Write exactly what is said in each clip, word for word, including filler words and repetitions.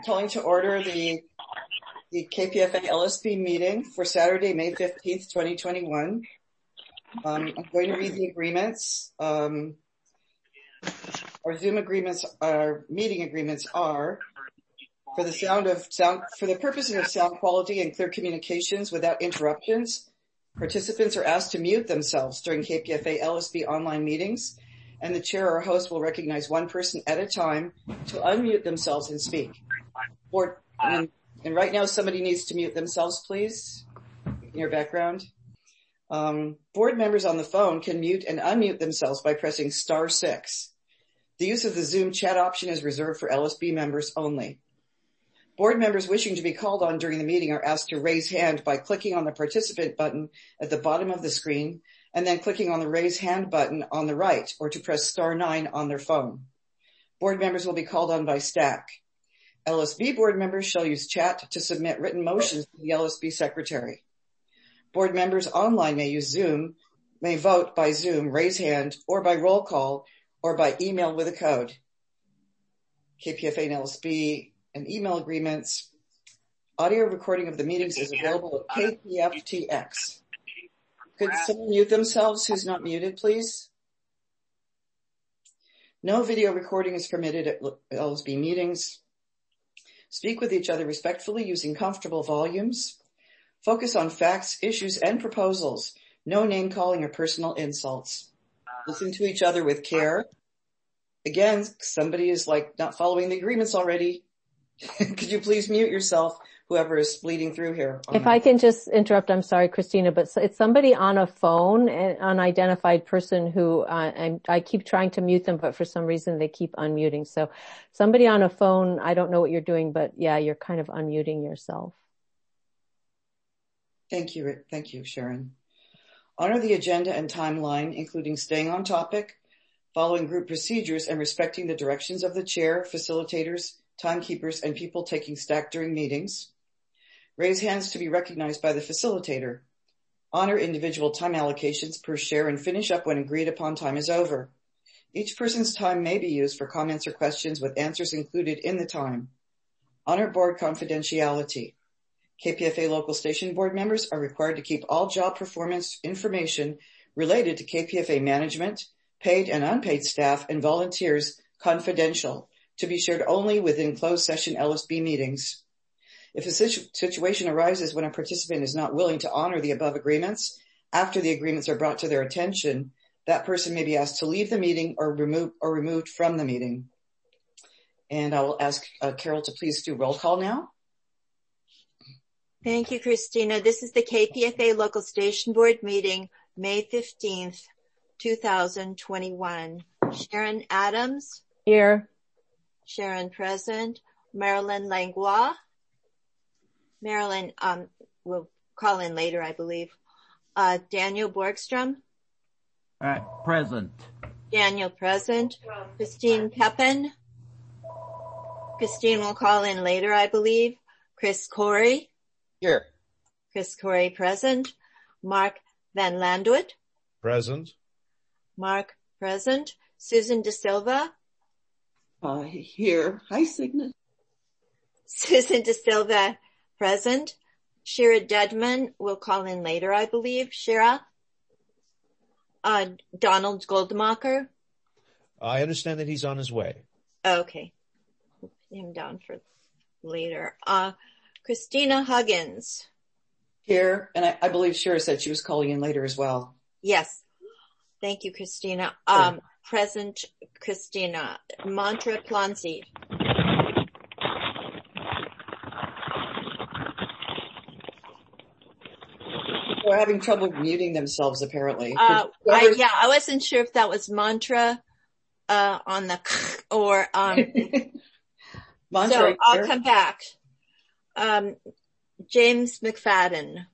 calling to order the the K P F A L S B meeting for Saturday, May fifteenth, twenty twenty-one. Um, I'm going to read the agreements. Um, our Zoom agreements, our meeting agreements are for the sound of sound, for the purposes of sound quality and clear communications without interruptions. Participants are asked to mute themselves during K P F A L S B online meetings, and the chair or host will recognize one person at a time to unmute themselves and speak. Or, and, and right now somebody needs to mute themselves, please, in your background. Um, board members on the phone can mute and unmute themselves by pressing star six. The use of the Zoom chat option is reserved for L S B members only. Board members wishing to be called on during the meeting are asked to raise hand by clicking on the participant button at the bottom of the screen and then clicking on the raise hand button on the right, or to press star nine on their phone. Board members will be called on by stack. L S B board members shall use chat to submit written motions to the L S B secretary. Board members online may use Zoom, may vote by Zoom, raise hand, or by roll call, or by email with a code. K P F A and L S B and email agreements. Audio recording of the meetings is available at K P F T X. Could someone mute themselves who's not muted, please? No video recording is permitted at L S B meetings. Speak with each other respectfully using comfortable volumes. Focus on facts, issues, and proposals. No name calling or personal insults. Listen to each other with care. Again, somebody is like not following the agreements already. Could you please mute yourself, whoever is bleeding through here? If I can just interrupt, I'm sorry, Christina, but it's somebody on a phone, an unidentified person who uh, and I keep trying to mute them, but for some reason they keep unmuting. So somebody on a phone, I don't know what you're doing, but yeah, you're kind of unmuting yourself. Thank you. Thank you, Sharon. Honor the agenda and timeline, including staying on topic, following group procedures, and respecting the directions of the chair, facilitators, timekeepers, and people taking stack during meetings. Raise hands to be recognized by the facilitator. Honor individual time allocations per share and finish up when agreed upon time is over. Each person's time may be used for comments or questions with answers included in the time. Honor board confidentiality. K P F A local station board members are required to keep all job performance information related to K P F A management, paid and unpaid staff, and volunteers confidential, to be shared only within closed session L S B meetings. If a situ- situation arises when a participant is not willing to honor the above agreements, after the agreements are brought to their attention, that person may be asked to leave the meeting or remove or removed from the meeting. And I will ask uh, Carol to please do roll call now. Thank you, Christina. This is the K P F A local station board meeting, May fifteenth, two thousand twenty-one. Sharon Adams. Here. Sharon present. Marilyn Langlois. Marilyn, um, will call in later, I believe. Uh, Daniel Borgstrom. All right, present. Daniel present. Christine Pepin. Christine will call in later, I believe. Chris Corey. Here. Chris Corey present. Mark Van Landwood. Present. Mark present. Susan De Silva. Uh, here. Hi, Signa. Susan De Silva present. Shira Dedman will call in later, I believe. Shira. Uh, Donald Goldmacher. I understand that he's on his way. Okay. Put him down for later. Uh, Christina Huggins. Here, and I, I believe Shira said she was calling in later as well. Yes. Thank you, Christina. Um, sure. Present, Christina. Mantra Planzi. They're having trouble muting themselves, apparently. Uh, I, yeah, I wasn't sure if that was mantra, uh, on the, or, um, mantra. So I'll here. Come back. Um, James McFadden.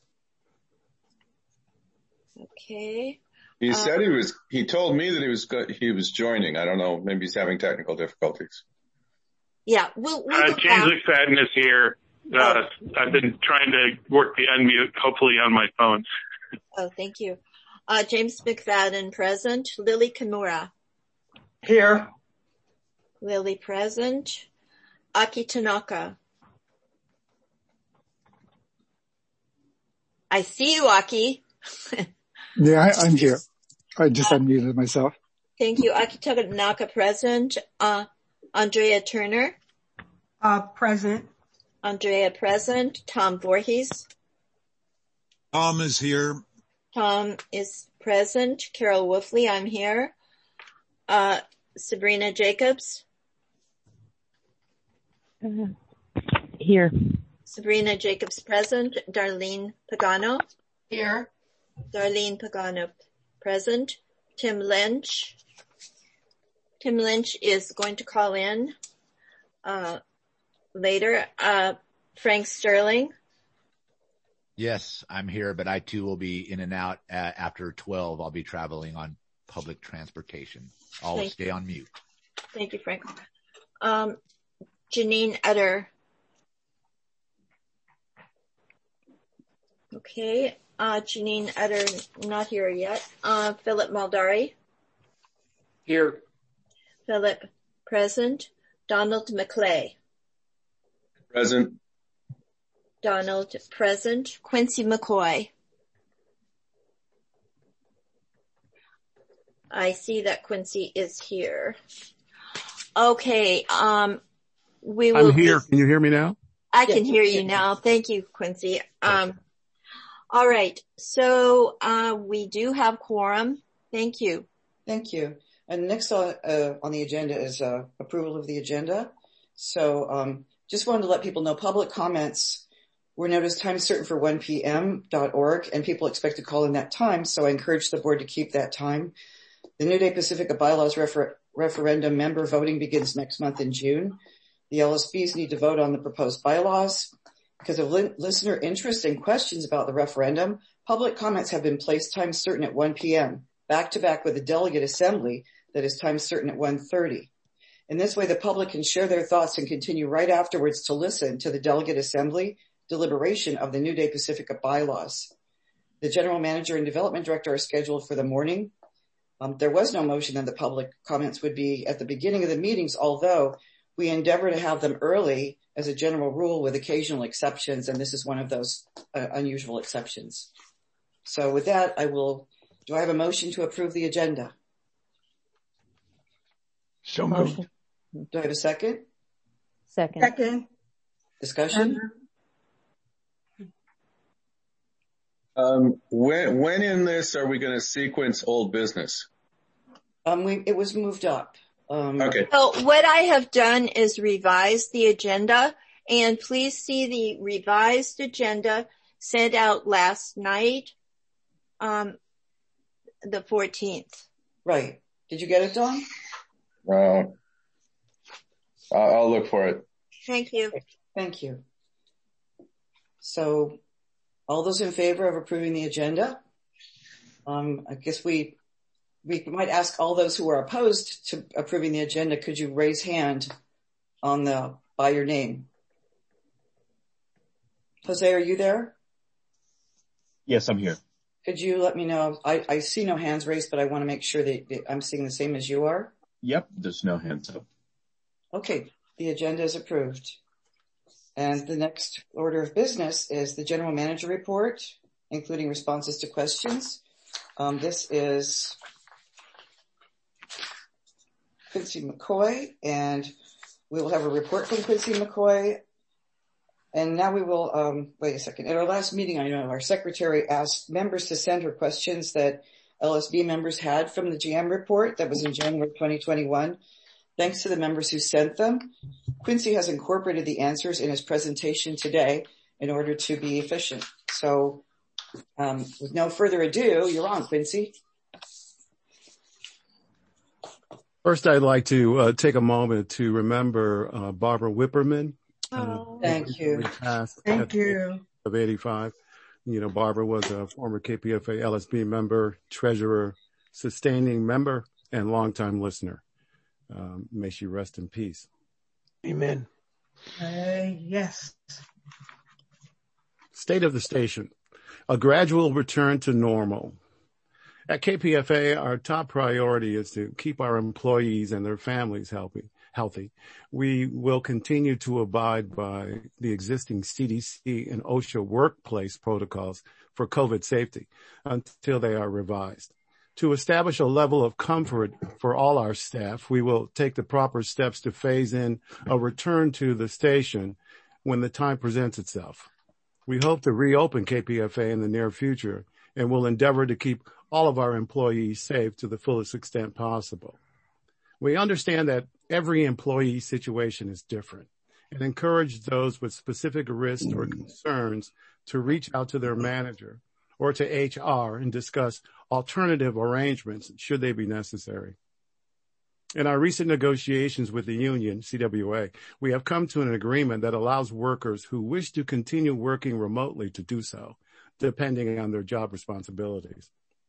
Okay. He um, said he was, he told me that he was, he was joining. I don't know. Maybe he's having technical difficulties. Yeah. We'll, we'll uh, James back. McFadden is here. Uh, oh. I've been trying to work the unmute, hopefully on my phone. Oh, thank you. Uh, James McFadden present. Lily Kimura. Here. Lily present. Aki Tanaka. I see you, Aki. Yeah, I, I'm here. I just uh, unmuted myself. Thank you. Aki Tanaka present. Uh, Andrea Turner. Uh, present. Andrea present. Tom Voorhees. Tom is here. Tom is present. Carol Wolfley, I'm here. Uh, Sabrina Jacobs. Uh, here. Sabrina Jacobs present. Darlene Pagano. Here. Darlene Pagano present. Tim Lynch. Tim Lynch is going to call in uh, later. Uh, Frank Sterling. Yes, I'm here, but I too will be in and out uh, after twelve. I'll be traveling on public transportation. I'll Thank stay you. on mute. Thank you, Frank. Um, Janine Utter. Okay, uh, Janine Utter not here yet. Uh, Philip Maldari. Here. Philip present. Donald McClay. Present. Donald present. Quincy McCoy. I see that Quincy is here. Okay, um, we will. I'm here. Be, Can you hear me now? I can hear you now. Thank you, Quincy. Um, all right. So, uh, we do have quorum. Thank you. Thank you. And next on, uh, on the agenda is, uh, approval of the agenda. So, um, just wanted to let people know public comments were noticed time certain for one p m dot org, and people expect to call in that time. So I encourage the board to keep that time. The New Day Pacifica bylaws refer- referendum member voting begins next month in June. The L S Bs need to vote on the proposed bylaws. Because of li- listener interest and questions about the referendum, public comments have been placed time certain at one p m, back to back with a delegate assembly that is time certain at one thirty. In this way, the public can share their thoughts and continue right afterwards to listen to the delegate assembly deliberation of the New Day Pacifica bylaws. The general manager and development director are scheduled for the morning. Um, there was no motion that the public comments would be at the beginning of the meetings, although we endeavor to have them early as a general rule with occasional exceptions, and this is one of those uh, unusual exceptions. So with that, I will, do I have a motion to approve the agenda? So moved. Do I have a second? Second. Second. Discussion? Um, when, when in this are we going to sequence old business? Um, we, it was moved up. Um, okay. So what I have done is revise the agenda, and please see the revised agenda sent out last night, um, the fourteenth. Right. Did you get it, Dawn? No. Uh, I'll look for it. Thank you. Thank you. So, all those in favor of approving the agenda? Um, I guess we we might ask all those who are opposed to approving the agenda, could you raise hand on the by your name? Jose, are you there? Yes, I'm here. Could you let me know? I, I see no hands raised, but I want to make sure that, that I'm seeing the same as you are. Yep, there's no hands up. Okay, the agenda is approved. And the next order of business is the general manager report, including responses to questions. Um, this is Quincy McCoy, and we will have a report from Quincy McCoy. And now we will, um, wait a second. At our last meeting, I know our secretary asked members to send her questions that L S B members had from the G M report that was in January twenty twenty-one. Thanks to the members who sent them. Quincy has incorporated the answers in his presentation today in order to be efficient. So, um, with no further ado, you're on, Quincy. First, I'd like to uh, take a moment to remember uh, Barbara Whipperman. Oh, thank you. Thank you. Of eighty-five. You know, Barbara was a former K P F A L S B member, treasurer, sustaining member, and longtime listener. Um, may she rest in peace. Amen. Uh, yes. State of the station. A gradual return to normal. At K P F A, our top priority is to keep our employees and their families healthy, healthy. We will continue to abide by the existing C D C and OSHA workplace protocols for COVID safety until they are revised. To establish a level of comfort for all our staff, we will take the proper steps to phase in a return to the station when the time presents itself. We hope to reopen K P F A in the near future and will endeavor to keep all of our employees safe to the fullest extent possible. We understand that every employee situation is different and encourage those with specific risks or concerns to reach out to their manager or to H R and discuss alternative arrangements should they be necessary. In our recent negotiations with the union, C W A, we have come to an agreement that allows workers who wish to continue working remotely to do so, depending on their job responsibilities.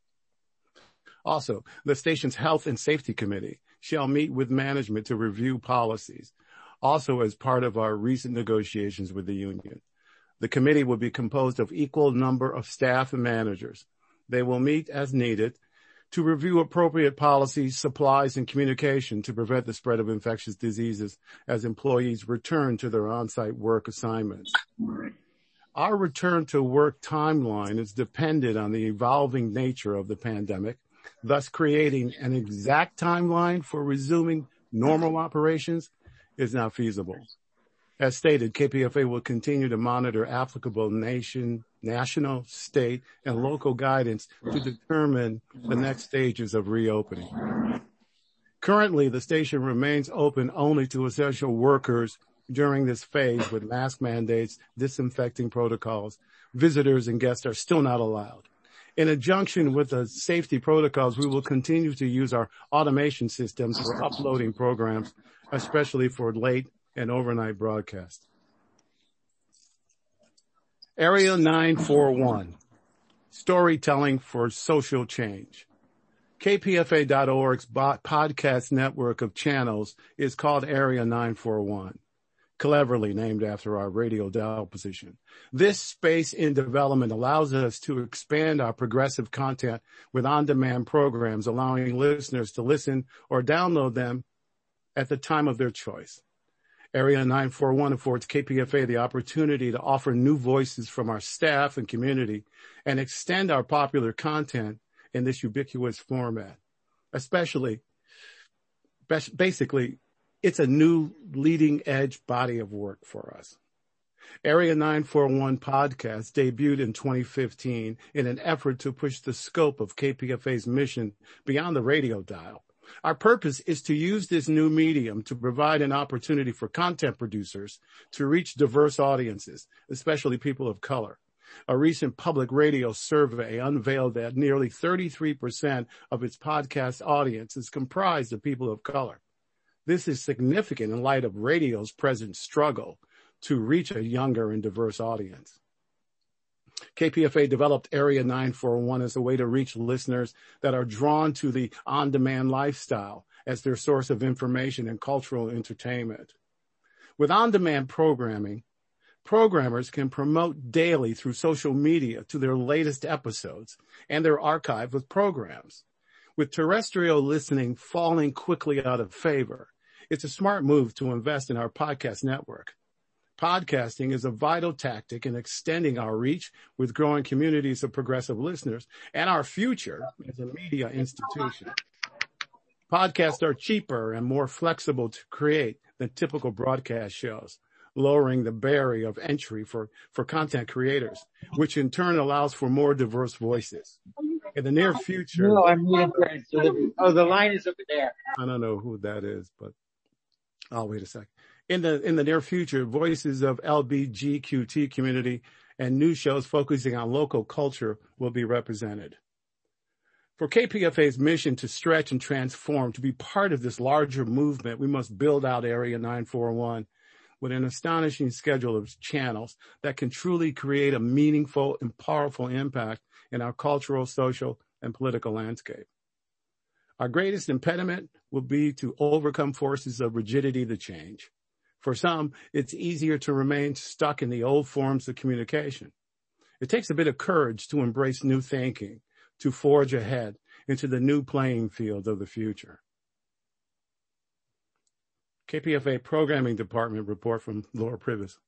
Also, the station's Health and Safety Committee shall meet with management to review policies, also as part of our recent negotiations with the union. The committee will be composed of equal number of staff and managers. They will meet as needed to review appropriate policies, supplies, and communication to prevent the spread of infectious diseases as employees return to their on-site work assignments. Our return to work timeline is dependent on the evolving nature of the pandemic, thus creating an exact timeline for resuming normal operations is not feasible. As stated, K P F A will continue to monitor applicable nation, national, state, and local guidance to determine the next stages of reopening. Currently, the station remains open only to essential workers during this phase with mask mandates, disinfecting protocols. Visitors and guests are still not allowed. In conjunction with the safety protocols, we will continue to use our automation systems for uploading programs, especially for late and overnight broadcast. Area nine four one, Storytelling for Social Change. K P F A dot org's podcast network of channels is called Area nine four one, cleverly named after our radio dial position. This space in development allows us to expand our progressive content with on-demand programs, allowing listeners to listen or download them at the time of their choice. Area nine four one affords K P F A the opportunity to offer new voices from our staff and community and extend our popular content in this ubiquitous format. Especially, basically, it's a new leading edge body of work for us. Area nine four one podcast debuted in twenty fifteen in an effort to push the scope of K P F A's mission beyond the radio dial. Our purpose is to use this new medium to provide an opportunity for content producers to reach diverse audiences, especially people of color. A recent public radio survey unveiled that nearly thirty-three percent of its podcast audience is comprised of people of color. This is significant in light of radio's present struggle to reach a younger and diverse audience. K P F A developed Area nine four one as a way to reach listeners that are drawn to the on-demand lifestyle as their source of information and cultural entertainment. With on-demand programming, programmers can promote daily through social media to their latest episodes and their archive of programs. With terrestrial listening falling quickly out of favor, it's a smart move to invest in our podcast network. Podcasting is a vital tactic in extending our reach with growing communities of progressive listeners and our future as a media institution. Podcasts are cheaper and more flexible to create than typical broadcast shows, lowering the barrier of entry for, for content creators, which in turn allows for more diverse voices. In the near future... No, I'm waiting for it. So the, oh, the line is over there. I don't know who that is, but I'll wait a second. In the, in the near future, voices of L G B T Q community and news shows focusing on local culture will be represented. For K P F A's mission to stretch and transform, to be part of this larger movement, we must build out Area nine four one with an astonishing schedule of channels that can truly create a meaningful and powerful impact in our cultural, social, and political landscape. Our greatest impediment will be to overcome forces of rigidity to change. For some, it's easier to remain stuck in the old forms of communication. It takes a bit of courage to embrace new thinking, to forge ahead into the new playing field of the future. K P F A Programming Department report from Laura Privis.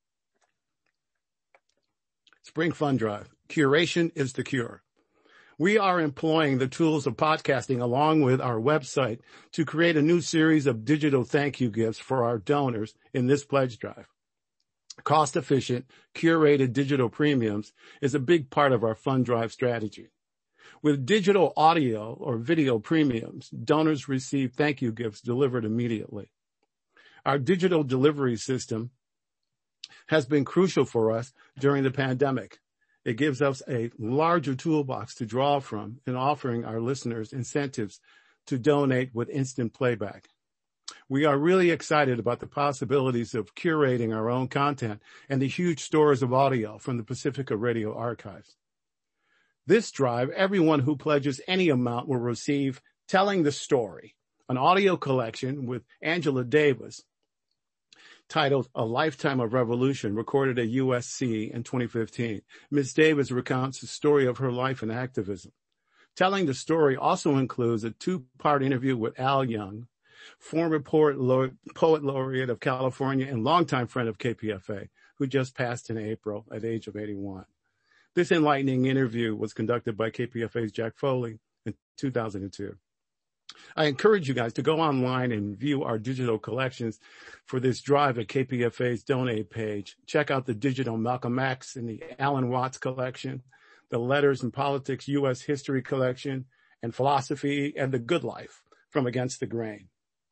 Spring Fund Drive. Curation is the cure. We are employing the tools of podcasting along with our website to create a new series of digital thank you gifts for our donors in this pledge drive. Cost-efficient, curated digital premiums is a big part of our fund drive strategy. With digital audio or video premiums, donors receive thank you gifts delivered immediately. Our digital delivery system has been crucial for us during the pandemic. It gives us a larger toolbox to draw from in offering our listeners incentives to donate with instant playback. We are really excited about the possibilities of curating our own content and the huge stores of audio from the Pacifica Radio archives. This drive, everyone who pledges any amount will receive Telling the Story, an audio collection with Angela Davis titled A Lifetime of Revolution, recorded at U S C in twenty fifteen. Miz Davis recounts the story of her life and activism. Telling the Story also includes a two-part interview with Al Young, former poet laureate of California and longtime friend of K P F A, who just passed in April at the age of eighty-one. This enlightening interview was conducted by K P F A's Jack Foley in two thousand two. I encourage you guys to go online and view our digital collections for this drive at K P F A's donate page. Check out the digital Malcolm X and the Alan Watts collection, the Letters and Politics U S History collection, and Philosophy and the Good Life from Against the Grain.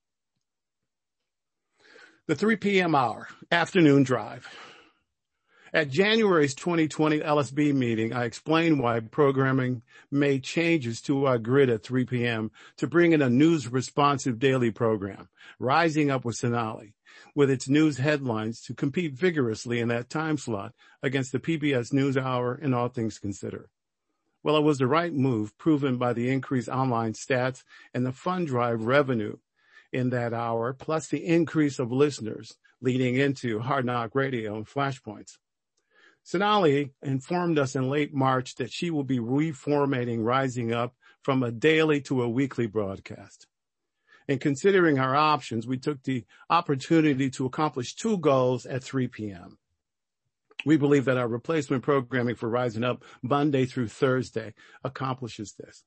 The three p.m. hour, afternoon drive. At January's twenty twenty L S B meeting, I explained why programming made changes to our grid at three p.m. to bring in a news-responsive daily program, Rising Up with Sonali, with its news headlines to compete vigorously in that time slot against the P B S NewsHour and All Things Considered. Well, it was the right move, proven by the increased online stats and the fund drive revenue in that hour, plus the increase of listeners leading into Hard Knock Radio and Flashpoints. Sonali informed us in late March that she will be reformatting Rising Up from a daily to a weekly broadcast. In considering our options, we took the opportunity to accomplish two goals at three p.m. We believe that our replacement programming for Rising Up Monday through Thursday accomplishes this.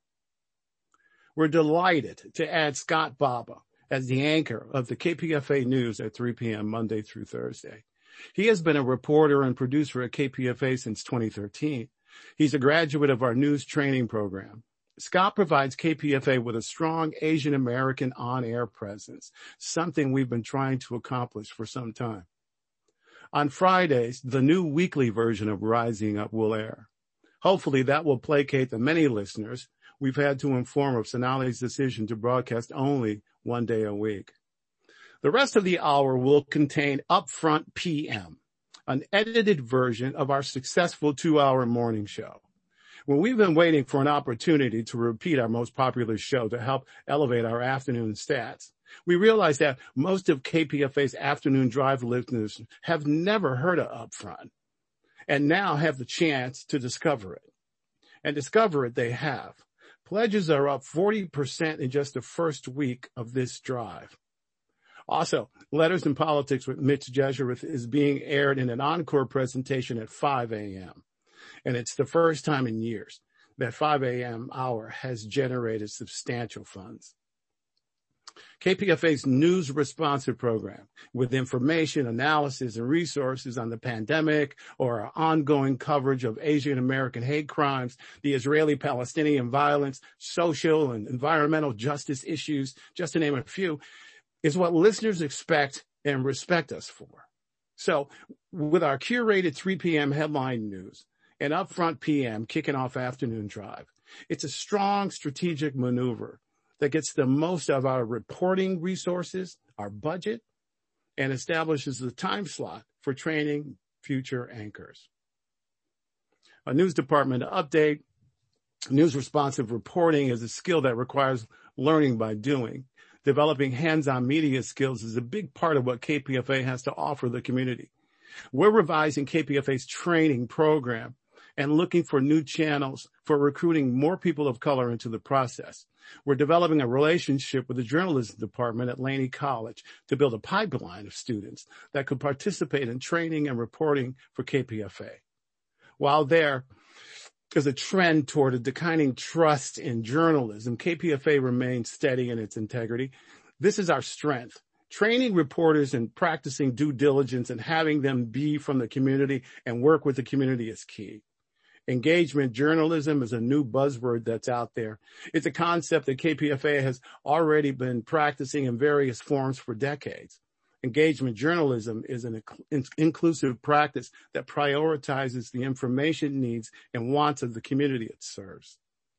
We're delighted to add Scott Baba as the anchor of the K P F A News at three p.m. Monday through Thursday. He has been a reporter and producer at K P F A since twenty thirteen. He's a graduate of our news training program. Scott provides K P F A with a strong Asian American on-air presence, something we've been trying to accomplish for some time. On Fridays, the new weekly version of Rising Up will air. Hopefully that will placate the many listeners we've had to inform of Sonali's decision to broadcast only one day a week. The rest of the hour will contain Upfront P M, an edited version of our successful two-hour morning show. When we've been waiting for an opportunity to repeat our most popular show to help elevate our afternoon stats, we realized that most of K P F A's afternoon drive listeners have never heard of Upfront and now have the chance to discover it. And discover it they have. Pledges are up forty percent in just the first week of this drive. Also, Letters and Politics with Mitch Jesereth is being aired in an encore presentation at five a.m. And it's the first time in years that five a.m. hour has generated substantial funds. K P F A's news responsive program with information, analysis, and resources on the pandemic or our ongoing coverage of Asian American hate crimes, the Israeli-Palestinian violence, social and environmental justice issues, just to name a few, is what listeners expect and respect us for. So with our curated three p.m. headline news and Upfront P M kicking off afternoon drive, it's a strong strategic maneuver that gets the most of our reporting resources, our budget, and establishes the time slot for training future anchors. A news department update. News responsive reporting is a skill that requires learning by doing. Developing hands-on media skills is a big part of what K P F A has to offer the community. We're revising K P F A's training program and looking for new channels for recruiting more people of color into the process. We're developing a relationship with the journalism department at Laney College to build a pipeline of students that could participate in training and reporting for K P F A. While there is a trend toward a declining trust in journalism, K P F A remains steady in its integrity. This is our strength. Training reporters and practicing due diligence and having them be from the community and work with the community is key. Engagement journalism is a new buzzword that's out there. It's a concept that K P F A has already been practicing in various forms for decades. Engagement journalism is an inc- inclusive practice that prioritizes the information needs and wants of the community it serves.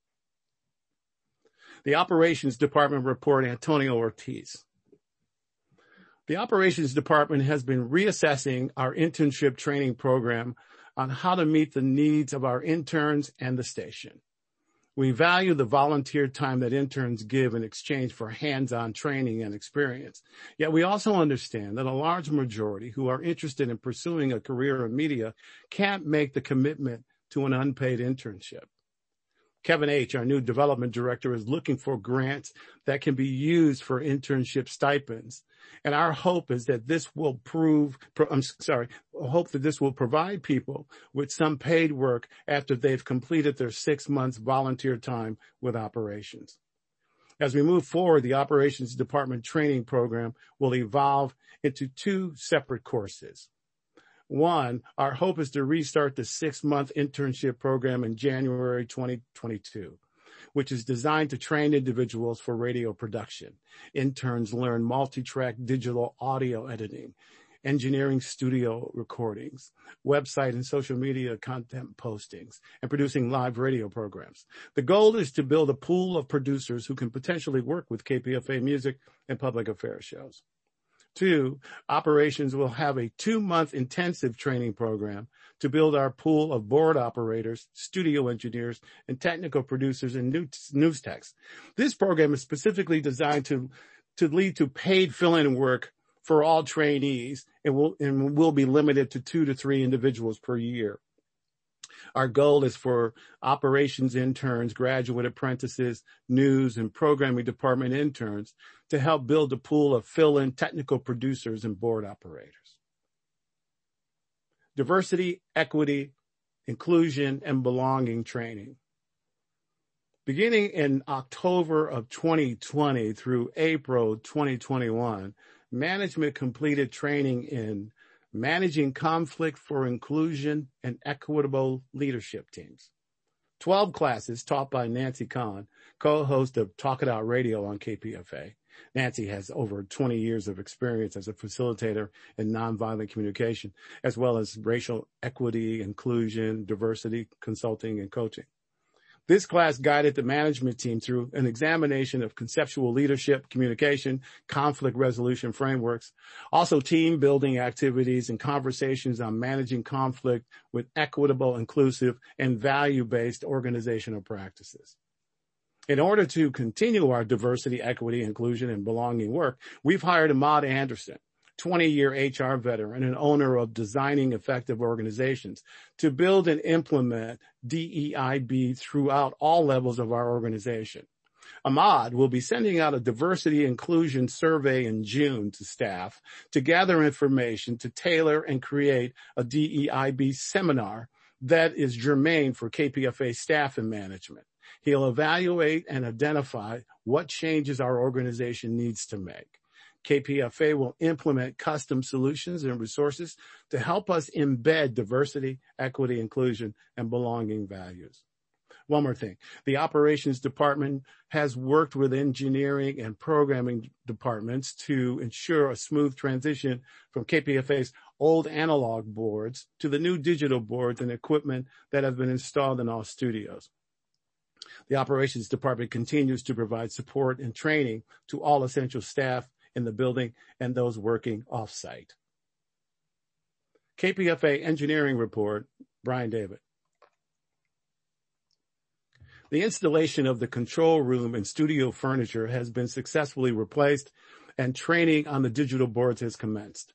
The Operations Department report, Antonio Ortiz. The Operations Department has been reassessing our internship training program on how to meet the needs of our interns and the station. We value the volunteer time that interns give in exchange for hands-on training and experience. Yet we also understand that a large majority who are interested in pursuing a career in media can't make the commitment to an unpaid internship. Kevin H., our new development director, is looking for grants that can be used for internship stipends. And our hope is that this will prove, I'm sorry, hope that this will provide people with some paid work after they've completed their six months volunteer time with operations. As we move forward, the Operations Department training program will evolve into two separate courses. One, our hope is to restart the six-month internship program in January twenty twenty-two, which is designed to train individuals for radio production. Interns learn multi-track digital audio editing, engineering studio recordings, website and social media content postings, and producing live radio programs. The goal is to build a pool of producers who can potentially work with K P F A music and public affairs shows. Two, operations will have a two-month intensive training program to build our pool of board operators, studio engineers, and technical producers and news techs. This program is specifically designed to, to lead to paid fill-in work for all trainees and will, and will be limited to two to three individuals per year. Our goal is for operations interns, graduate apprentices, news and programming department interns to help build a pool of fill-in technical producers and board operators. Diversity, equity, inclusion, and belonging training. Beginning in October of twenty twenty through April twenty twenty-one, management completed training in managing conflict for inclusion and equitable leadership teams. twelve classes taught by Nancy Kahn, co-host of Talk It Out Radio on K P F A. Nancy has over twenty years of experience as a facilitator in nonviolent communication, as well as racial equity, inclusion, diversity, consulting, and coaching. This class guided the management team through an examination of conceptual leadership, communication, conflict resolution frameworks, also team building activities and conversations on managing conflict with equitable, inclusive, and value-based organizational practices. In order to continue our diversity, equity, inclusion, and belonging work, we've hired Ahmad Anderson, twenty-year H R veteran and owner of Designing Effective Organizations, to build and implement D E I B throughout all levels of our organization. Ahmad will be sending out a diversity inclusion survey in June to staff to gather information to tailor and create a D E I B seminar that is germane for K P F A staff and management. He'll evaluate and identify what changes our organization needs to make. K P F A will implement custom solutions and resources to help us embed diversity, equity, inclusion, and belonging values. One more thing. The operations department has worked with engineering and programming departments to ensure a smooth transition from K P F A's old analog boards to the new digital boards and equipment that have been installed in all studios. The operations department continues to provide support and training to all essential staff in the building and those working off-site. K P F A Engineering Report, Brian David. The installation of the control room and studio furniture has been successfully replaced, and training on the digital boards has commenced.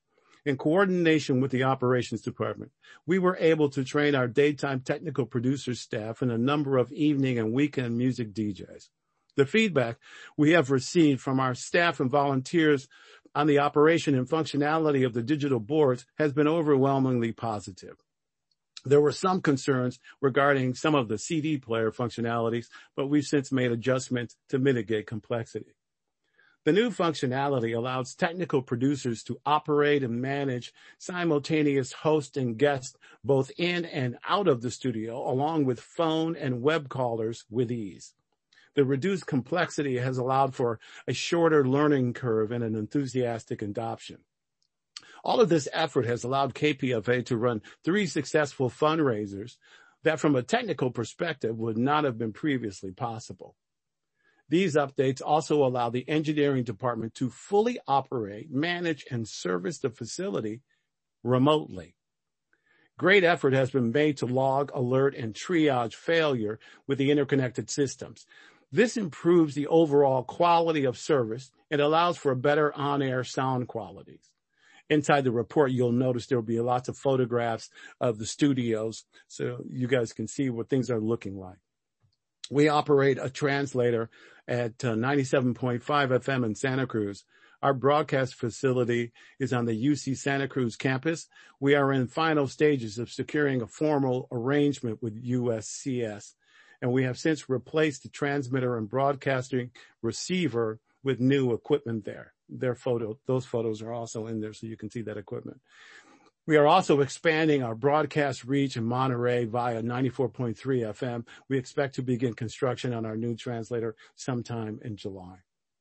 In coordination with the operations department, we were able to train our daytime technical producer staff and a number of evening and weekend music D Js. The feedback we have received from our staff and volunteers on the operation and functionality of the digital boards has been overwhelmingly positive. There were some concerns regarding some of the C D player functionalities, but we've since made adjustments to mitigate complexity. The new functionality allows technical producers to operate and manage simultaneous host and guest both in and out of the studio, along with phone and web callers with ease. The reduced complexity has allowed for a shorter learning curve and an enthusiastic adoption. All of this effort has allowed K P F A to run three successful fundraisers that from a technical perspective would not have been previously possible. These updates also allow the engineering department to fully operate, manage, and service the facility remotely. Great effort has been made to log, alert, and triage failure with the interconnected systems. This improves the overall quality of service and allows for better on-air sound qualities. Inside the report, you'll notice there will be lots of photographs of the studios so you guys can see what things are looking like. We operate a translator at uh, ninety-seven point five F M in Santa Cruz. Our broadcast facility is on the U C Santa Cruz campus. We are in final stages of securing a formal arrangement with U S C S, and we have since replaced the transmitter and broadcasting receiver with new equipment there. Their photo, those photos are also in there so you can see that equipment. We are also expanding our broadcast reach in Monterey via ninety-four point three F M. We expect to begin construction on our new translator sometime in July.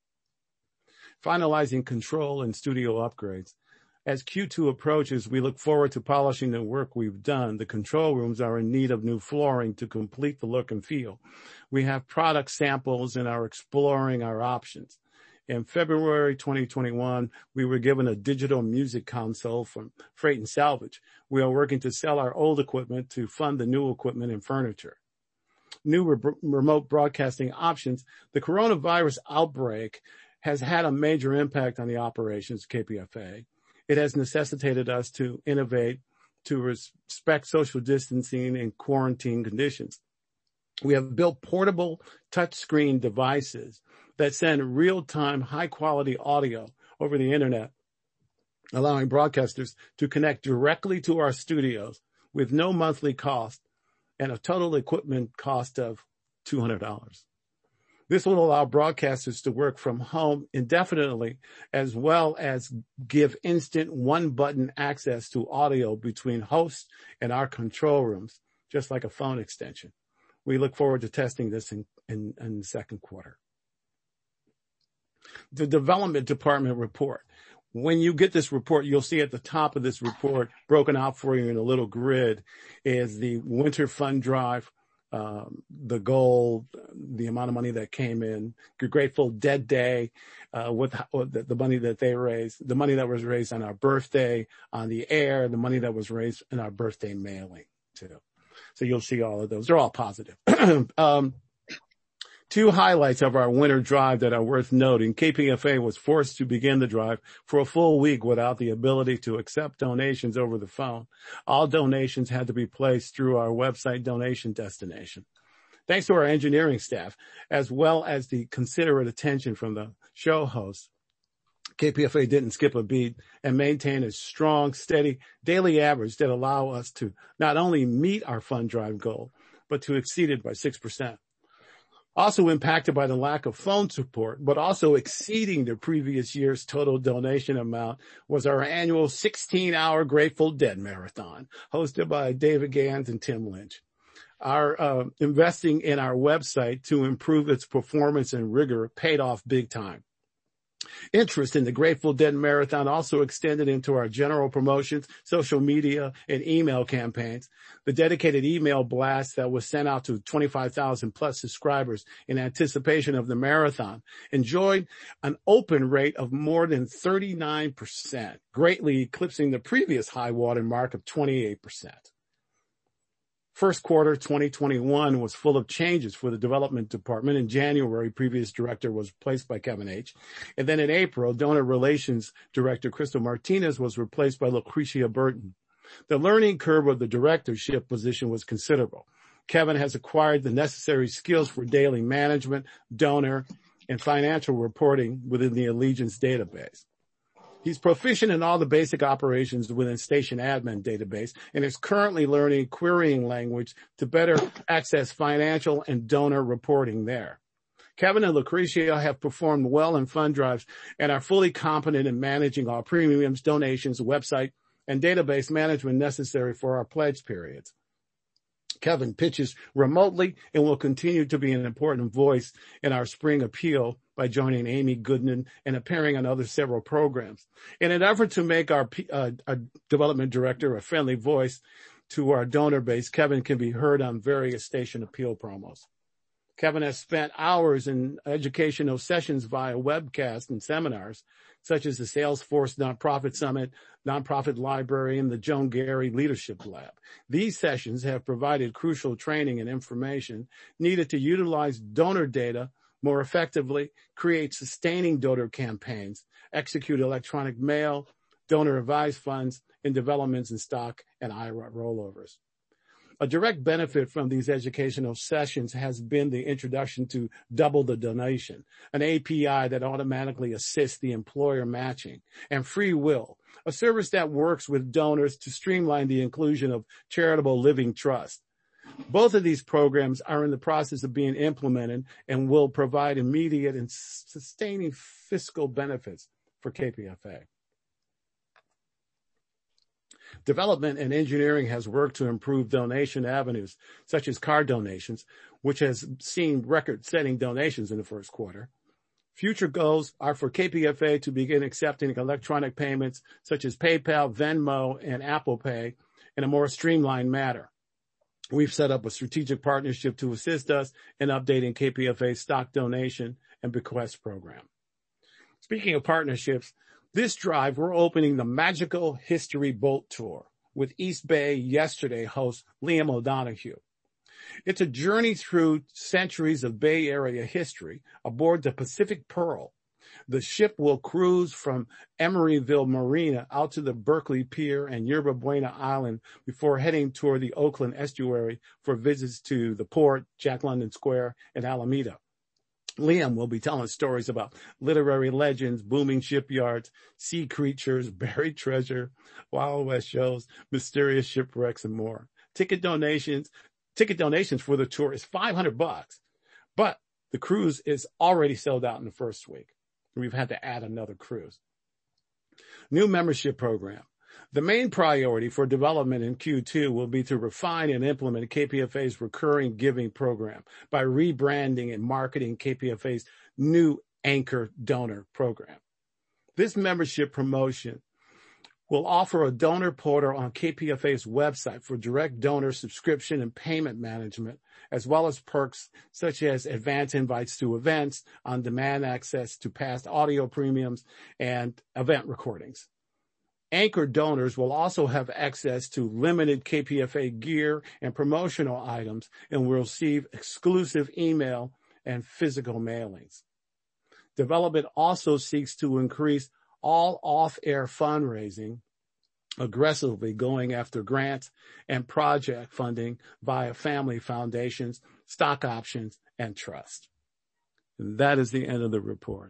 Finalizing control and studio upgrades. As Q two approaches, we look forward to polishing the work we've done. The control rooms are in need of new flooring to complete the look and feel. We have product samples and are exploring our options. In February twenty twenty-one, we were given a digital music console from Freight and Salvage. We are working to sell our old equipment to fund the new equipment and furniture. New re- remote broadcasting options. The coronavirus outbreak has had a major impact on the operations of K P F A. It has necessitated us to innovate, to respect social distancing and quarantine conditions. We have built portable touchscreen devices that send real-time, high-quality audio over the internet, allowing broadcasters to connect directly to our studios with no monthly cost and a total equipment cost of two hundred dollars. This will allow broadcasters to work from home indefinitely, as well as give instant one-button access to audio between hosts and our control rooms, just like a phone extension. We look forward to testing this in, in, in the second quarter. The development department report. When you get this report, you'll see at the top of this report, broken out for you in a little grid, is the winter fund drive, um, the goal, the amount of money that came in, Grateful Dead Day, uh, with, with the, the money that they raised, the money that was raised on our birthday on the air, the money that was raised in our birthday mailing too. So you'll see all of those. They're all positive. um, Two highlights of our winter drive that are worth noting. K P F A was forced to begin the drive for a full week without the ability to accept donations over the phone. All donations had to be placed through our website donation destination. Thanks to our engineering staff, as well as the considerate attention from the show hosts, K P F A didn't skip a beat and maintain a strong, steady daily average that allow us to not only meet our fund drive goal, but to exceed it by six percent. Also impacted by the lack of phone support, but also exceeding the previous year's total donation amount, was our annual sixteen-hour Grateful Dead Marathon, hosted by David Gans and Tim Lynch. Our uh, investing in our website to improve its performance and rigor paid off big time. Interest in the Grateful Dead Marathon also extended into our general promotions, social media, and email campaigns. The dedicated email blast that was sent out to twenty-five thousand plus subscribers in anticipation of the marathon enjoyed an open rate of more than thirty-nine percent, greatly eclipsing the previous high water mark of twenty-eight percent. First quarter twenty twenty-one was full of changes for the development department. In January, previous director was replaced by Kevin H. And then in April, donor relations director Crystal Martinez was replaced by Lucretia Burton. The learning curve of the directorship position was considerable. Kevin has acquired the necessary skills for daily management, donor, and financial reporting within the Allegiance database. He's proficient in all the basic operations within Station Admin database and is currently learning querying language to better access financial and donor reporting there. Kevin and Lucretia have performed well in fund drives and are fully competent in managing all premiums, donations, website, and database management necessary for our pledge periods. Kevin pitches remotely and will continue to be an important voice in our spring appeal by joining Amy Goodman and appearing on other several programs. In an effort to make our, uh, our development director a friendly voice to our donor base, Kevin can be heard on various station appeal promos. Kevin has spent hours in educational sessions via webcast and seminars, such as the Salesforce Nonprofit Summit, Nonprofit Library, and the Joan Gary Leadership Lab. These sessions have provided crucial training and information needed to utilize donor data more effectively, create sustaining donor campaigns, execute electronic mail, donor advised funds, and developments in stock and I R A rollovers. A direct benefit from these educational sessions has been the introduction to Double the Donation, an A P I that automatically assists the employer matching, and Free Will, a service that works with donors to streamline the inclusion of charitable living trust. Both of these programs are in the process of being implemented and will provide immediate and sustaining fiscal benefits for K P F A. Development and engineering has worked to improve donation avenues, such as card donations, which has seen record-setting donations in the first quarter. Future goals are for K P F A to begin accepting electronic payments, such as PayPal, Venmo, and Apple Pay, in a more streamlined manner. We've set up a strategic partnership to assist us in updating K P F A's stock donation and bequest program. Speaking of partnerships, this drive, we're opening the Magical History Boat Tour with East Bay Yesterday host Liam O'Donoghue. It's a journey through centuries of Bay Area history aboard the Pacific Pearl. The ship will cruise from Emeryville Marina out to the Berkeley Pier and Yerba Buena Island before heading toward the Oakland estuary for visits to the port, Jack London Square, and Alameda. Liam will be telling stories about literary legends, booming shipyards, sea creatures, buried treasure, Wild West shows, mysterious shipwrecks, and more. Ticket donations, ticket donations for the tour is five hundred bucks, but the cruise is already sold out in the first week. We've had to add another cruise. New membership program. The main priority for development in Q two will be to refine and implement K P F A's recurring giving program by rebranding and marketing K P F A's new anchor donor program. This membership promotion will offer a donor portal on K P F A's website for direct donor subscription and payment management, as well as perks such as advance invites to events, on-demand access to past audio premiums, and event recordings. Anchor donors will also have access to limited K P F A gear and promotional items and will receive exclusive email and physical mailings. Development also seeks to increase all off-air fundraising, aggressively going after grants and project funding via family foundations, stock options, and trust. And that is the end of the report.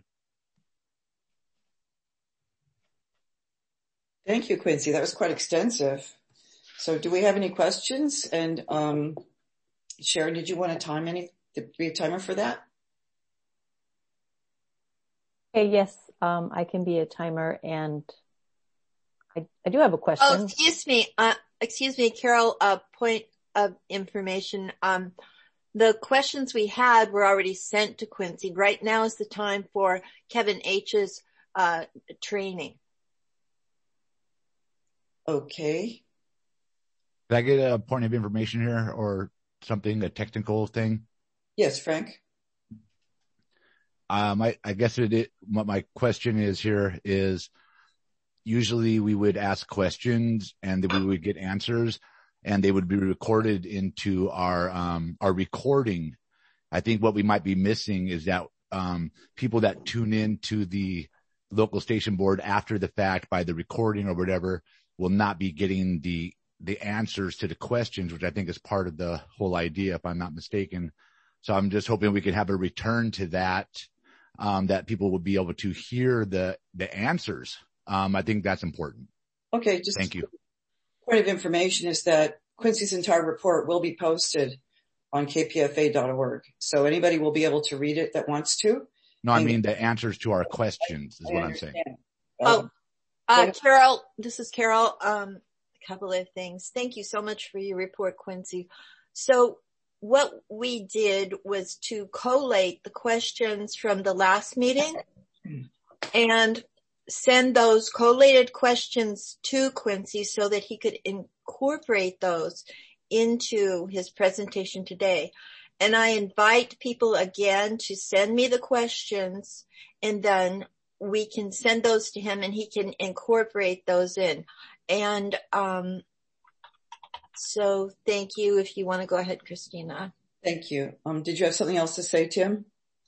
Thank you, Quincy. That was quite extensive. So do we have any questions? And um, Sharon, did you want to time any, did we have a timer for that? Okay, yes, um, I can be a timer, and I, I do have a question. Oh, excuse me. Uh, excuse me, Carol, a point of information. Um, the questions we had were already sent to Quincy. Right now is the time for Kevin H's uh, training. Okay. Did I get a point of information here or something, a technical thing? Yes, Frank. Um, I, I guess it, it, what my question is here is usually we would ask questions and then we would get answers. and they would be recorded into our, um, our recording. I think what we might be missing is that, um, people that tune in to the local station board after the fact by the recording or whatever will not be getting the, the answers to the questions, which I think is part of the whole idea, if I'm not mistaken. So I'm just hoping we can have a return to that, um, that people will be able to hear the, the answers. Um, I think that's important. Okay. Just thank you. Point of information is that Quincy's entire report will be posted on K P F A dot org. So anybody will be able to read it that wants to. No, I mean the answers to our questions is what I'm saying. Oh, uh, Carol, this is Carol. Um, a couple of things. Thank you so much for your report, Quincy. So what we did was to collate the questions from the last meeting and send those collated questions to Quincy so that he could incorporate those into his presentation today. And I invite people again to send me the questions, and then we can send those to him and he can incorporate those in. And um so thank you. If you want to go ahead, Christina. Thank you. Um, did you have something else to say, Tim?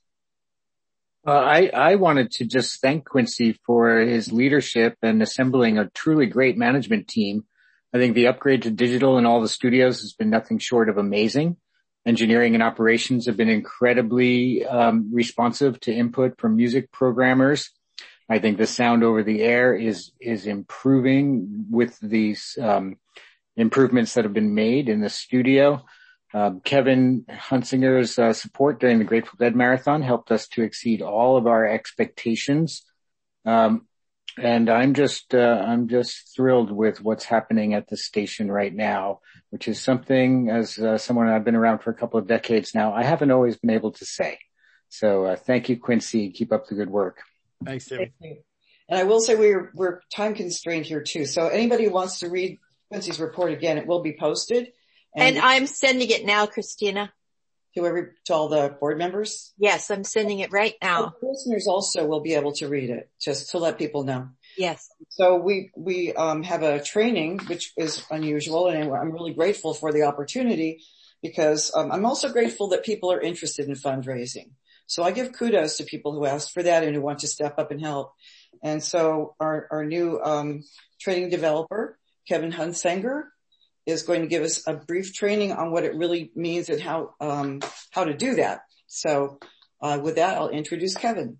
Uh, I, I wanted to just thank Quincy for his leadership and assembling a truly great management team. I think the upgrade to digital in all the studios has been nothing short of amazing. Engineering and operations have been incredibly um, responsive to input from music programmers. I think the sound over the air is is improving with these um, improvements that have been made in the studio. Uh, Kevin Hunsinger's uh, support during the Grateful Dead Marathon helped us to exceed all of our expectations. Um, and I'm just, uh, I'm just thrilled with what's happening at the station right now, which is something, as uh, someone I've been around for a couple of decades now, I haven't always been able to say. So uh, thank you, Quincy. Keep up the good work. Thanks, Tim. And I will say we're, we're time constrained here too. So anybody who wants to read Quincy's report again, it will be posted. And, and I'm sending it now, Christina. To every, to all the board members? Yes, I'm sending it right now. The listeners also will be able to read it, just to let people know. Yes. So we, we, um, have a training, which is unusual, and I'm really grateful for the opportunity because, um, I'm also grateful that people are interested in fundraising. So I give kudos to people who asked for that and who want to step up and help. And so our, our new, um, training developer, Kevin Hunsinger, is going to give us a brief training on what it really means and how, um, how to do that. So, uh, with that, I'll introduce Kevin.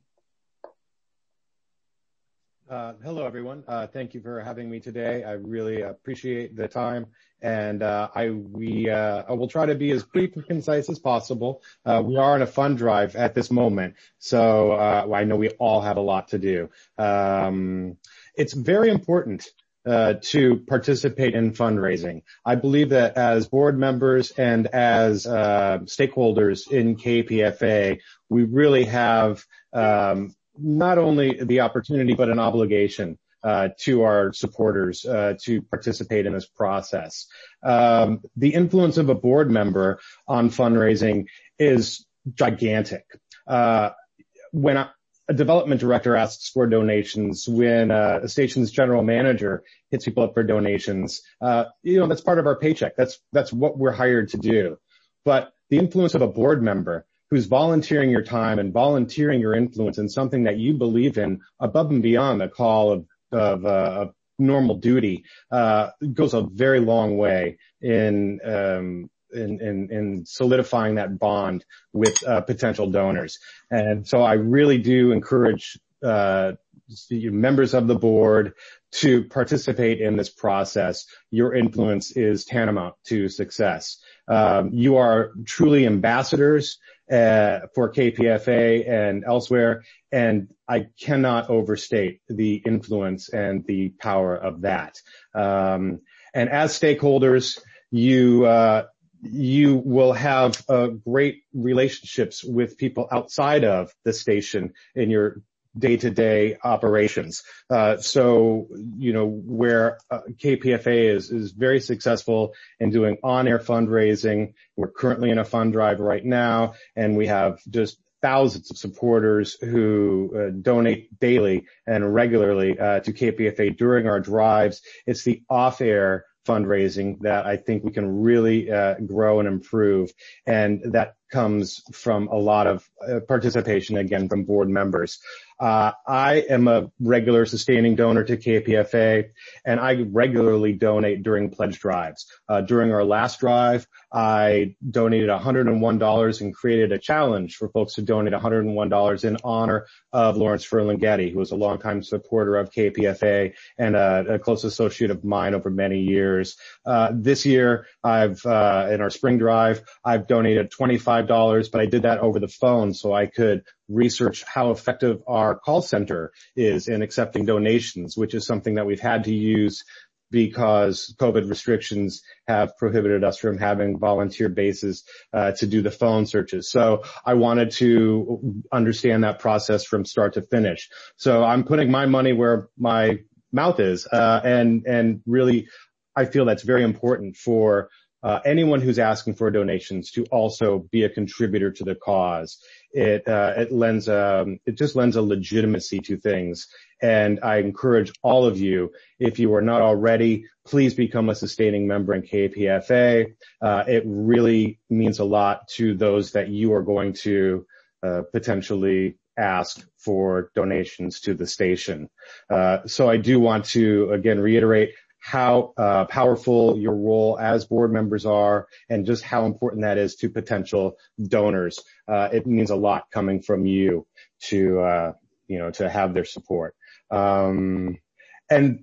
Uh, hello, everyone. Uh, thank you for having me today. I really appreciate the time, and uh, I we uh, I will try to be as brief and concise as possible. Uh, we are on a fund drive at this moment, so uh, I know we all have a lot to do. Um, it's very important Uh, to participate in fundraising. I believe that as board members and as uh, stakeholders in K P F A, we really have um, not only the opportunity but an obligation uh, to our supporters uh, to participate in this process. Um, the influence of a board member on fundraising is gigantic. Uh, when I, a development director asks for donations, when uh, a station's general manager hits people up for donations, uh, you know, that's part of our paycheck. That's, that's what we're hired to do. But the influence of a board member who's volunteering your time and volunteering your influence in something that you believe in above and beyond the call of, of, uh, of normal duty, uh, goes a very long way in, um, In, in, in solidifying that bond with uh, potential donors. And so I really do encourage uh, members of the board to participate in this process. Your influence is tantamount to success. Um, you are truly ambassadors uh, for K P F A and elsewhere, and I cannot overstate the influence and the power of that. Um, and as stakeholders, you uh, you will have uh, great relationships with people outside of the station in your day-to-day operations. Uh, so, you know, where uh, K P F A is, is very successful in doing on-air fundraising. We're currently in a fund drive right now, and we have just thousands of supporters who uh, donate daily and regularly uh, to K P F A during our drives. It's the off-air fundraising that I think we can really uh, grow and improve. And that comes from a lot of uh, participation, again, from board members. Uh, I am a regular sustaining donor to K P F A, and I regularly donate during pledge drives. Uh, during our last drive, I donated one hundred one dollars and created a challenge for folks to donate one hundred one dollars in honor of Lawrence Ferlinghetti, who was a longtime supporter of K P F A and a, a close associate of mine over many years. Uh, this year, I've, uh, in our spring drive, I've donated twenty-five dollars, but I did that over the phone so I could research how effective our call center is in accepting donations, which is something that we've had to use because COVID restrictions have prohibited us from having volunteer bases uh, to do the phone searches. So I wanted to understand that process from start to finish. So I'm putting my money where my mouth is, uh, and and really I feel that's very important for Uh, anyone who's asking for donations to also be a contributor to the cause. It, uh, it lends, um, it just lends a legitimacy to things. And I encourage all of you, if you are not already, please become a sustaining member in K P F A. Uh, it really means a lot to those that you are going to, uh, potentially ask for donations to the station. Uh, so I do want to again reiterate how uh, powerful your role as board members are and just how important that is to potential donors. Uh, it means a lot coming from you to, uh, you know, to have their support. Um, and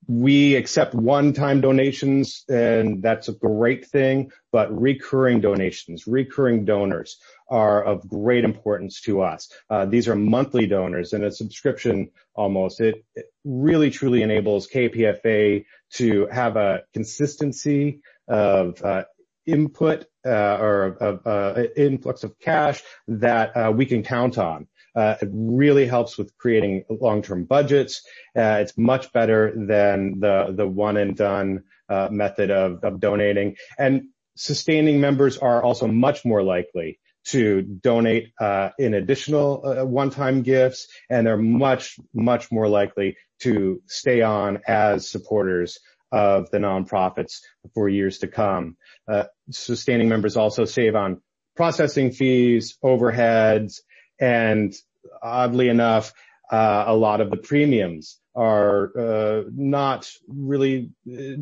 we accept one-time donations, and that's a great thing, but recurring donations, recurring donors are of great importance to us. Uh, these are monthly donors and a subscription almost. It, it really truly enables K P F A to have a consistency of uh, input uh, or of uh, influx of cash that uh, we can count on. Uh, it really helps with creating long-term budgets. Uh, it's much better than the the one and done uh, method of, of donating. And sustaining members are also much more likely to donate uh, in additional uh, one-time gifts, and they're much, much more likely to stay on as supporters of the nonprofits for years to come. Uh, sustaining members also save on processing fees, overheads, and oddly enough, uh, a lot of the premiums are uh, not really uh,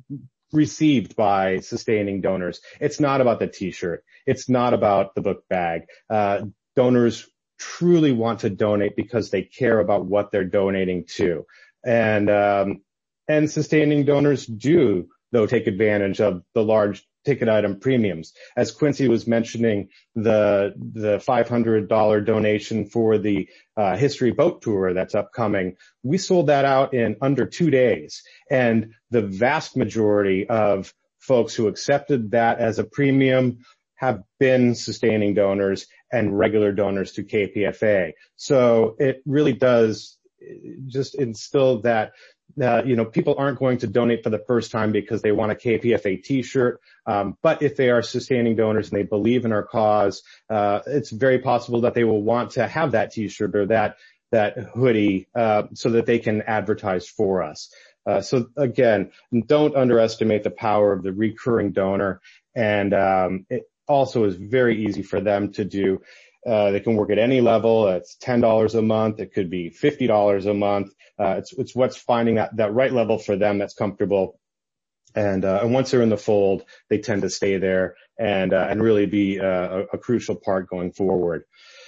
received by sustaining donors. It's not about the t-shirt. It's not about the book bag. Uh, donors truly want to donate because they care about what they're donating to. And, um, and sustaining donors do, though, take advantage of the large ticket item premiums. As Quincy was mentioning, the, the five hundred dollars donation for the uh, history boat tour that's upcoming, we sold that out in under two days. And the vast majority of folks who accepted that as a premium have been sustaining donors and regular donors to K P F A. So it really does just instill that Uh, you know, people aren't going to donate for the first time because they want a K P F A t-shirt. Um, but if they are sustaining donors and they believe in our cause, uh, it's very possible that they will want to have that t-shirt or that, that hoodie, uh, so that they can advertise for us. Uh, so again, don't underestimate the power of the recurring donor. And, um, it also is very easy for them to do. Uh, they can work at any level. It's ten dollars a month. It could be fifty dollars a month. Uh, it's, it's what's finding that, that right level for them that's comfortable. And, uh, and once they're in the fold, they tend to stay there and, uh, and really be uh, a, a crucial part going forward.